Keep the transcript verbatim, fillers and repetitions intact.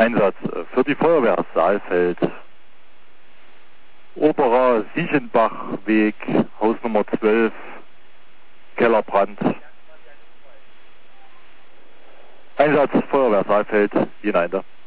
Einsatz für die Feuerwehr Saalfeld. Oberer Siechenbachweg, Hausnummer zwölf, Kellerbrand. Einsatz Feuerwehr Saalfeld, hinein da.